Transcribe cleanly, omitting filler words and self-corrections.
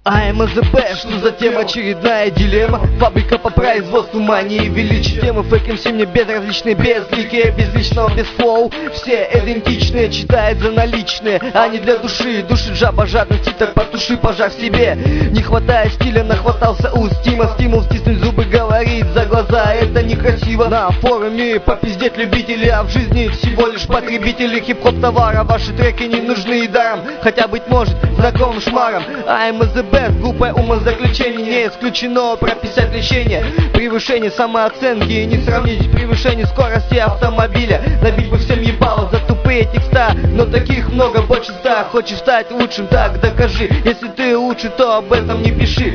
I'm the best, что затем очередная дилемма. Фабрика по производству мании величия. Темы фейк МС мне безразличные, безликие, без личного, без флоу. Все идентичные, читает за наличные, а не для души. Душит жаба жадности, так потуши пожар в себе. Не хватает стиля, нахватался у Стима. Стимул стиснуть зубы, говорит за глаза, это некрасиво. На форуме попиздеть любители, а в жизни всего лишь потребители хип-хоп товара. Ваши треки не нужны и даром, хотя быть может знакомым шмаром. I'm the best, глупое умозаключение, не исключено прописать лечение. Превышение самооценки, не сравнить превышение скорости автомобиля. Набить бы всем ебало за тупые текста, но таких много, больше 100. Хочешь стать лучшим, так докажи. Если ты лучше, то об этом не пиши.